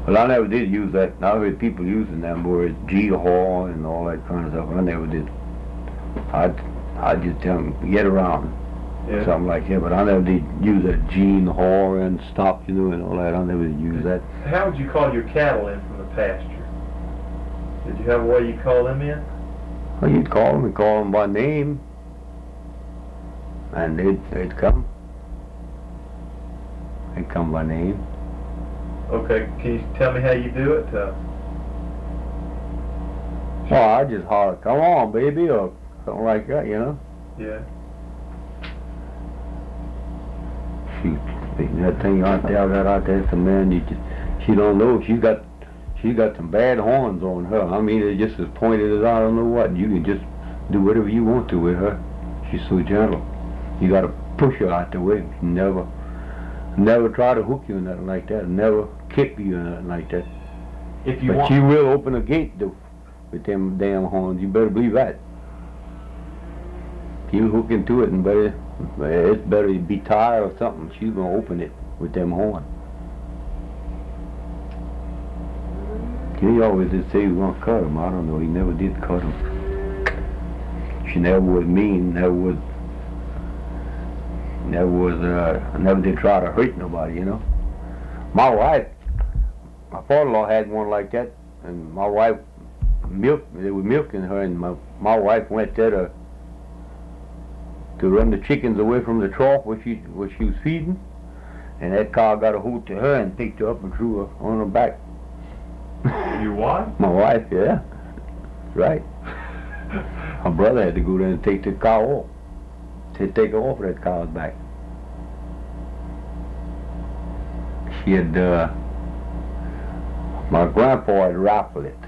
Well, I never did use that. I heard people using them words, G-haul and all that kind of stuff. I never did. I'd just tell them, get around, something like that. But I never did use that gene haul and stop, and all that. I never did use that. How would you call your cattle in from the pasture? Did you have a way you call them in? Well, you'd call them by name, and they'd come. They'd come by name. Okay, can you tell me how you do it? Well, I just holler, come on, baby, or something like that, Yeah. Shoot, that thing out there, it's a man, she don't know, she got some bad horns on her. I mean, they're just as pointed as I don't know what. You can just do whatever you want to with her. She's so gentle. You got to push her out the way. Never try to hook you or nothing like that. Never kick you or nothing like that. But she will open a gate though with them damn horns. You better believe that. If you hook into it, and it's better to be tired or something. She's gonna open it with them horns. He always did say he was gonna cut him. I don't know. He never did cut him. She never was mean. Never did try to hurt nobody. My wife, my father-in-law had one like that, and my wife they were milking her, and my wife went there to run the chickens away from the trough where she was feeding, and that cow got a hold to her and picked her up and threw her on her back. Your wife? My wife, yeah. Right. My brother had to go there and take the cow off. To take her off that cow's back. She had, my grandpa had rifled it.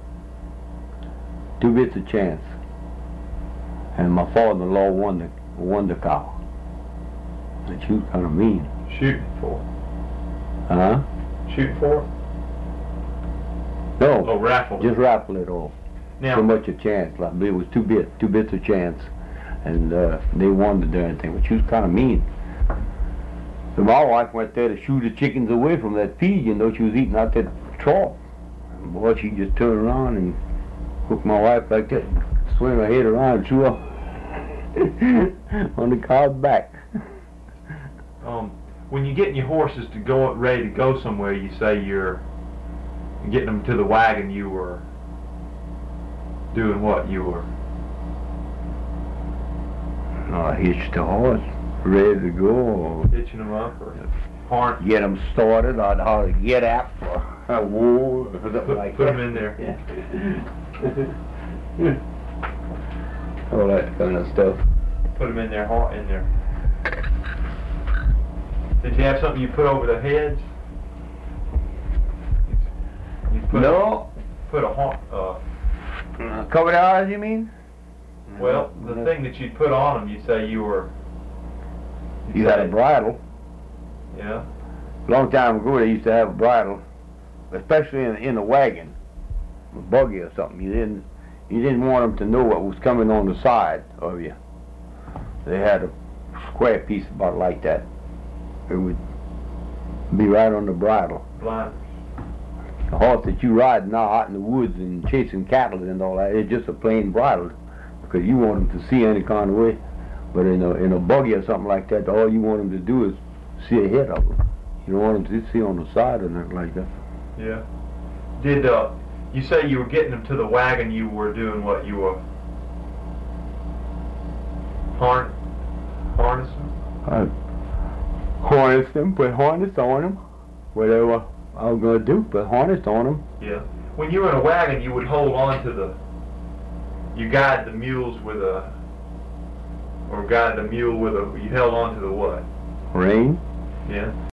2 bits of chance. And my father-in-law won the cow. And she was kind of mean. Shooting for? Huh? Shooting for? No. Oh, raffle. Just raffle it off. Now, so much a chance. Like, it was 2 bits of chance. And they won the darn thing. But she was kind of mean. So my wife went there to shoo the chickens away from that feed, she was eating out that trough. And boy, she just turned around and hooked my wife like that, swing her head around and threw her on the cow's back. When you're getting your horses to go ready to go somewhere, you say you're getting them to the wagon. You were doing what? You were hitch the horse, ready to go. hitching them up or harness. Get them started. I'd holler, get out for a wool or something like that. Put them in there. Yeah. All that kind of stuff. Put them in there. Did you have something you put over the heads? No. Put a Covered eyes, you mean? Well, the thing that you'd put on them, you say you were... You had a bridle. Yeah. A long time ago, they used to have a bridle, especially in a wagon, a buggy or something. You didn't want them to know what was coming on the side of you. They had a square piece about like that. It would be right on the bridle. Blinders. The horse that you ride now out in the woods and chasing cattle and all that, it's just a plain bridle, because you want them to see any kind of way. But in a buggy or something like that, all you want them to do is see ahead of them. You don't want them to see on the side or nothing like that. Yeah. Did you say you were getting them to the wagon? You were doing what? You were harness them? Harness them, put harness on them. Whatever I was going to do, put harness on them. Yeah. When you were in a wagon, you would hold on to you guide the mules with you held on to the what? Rein. Yeah.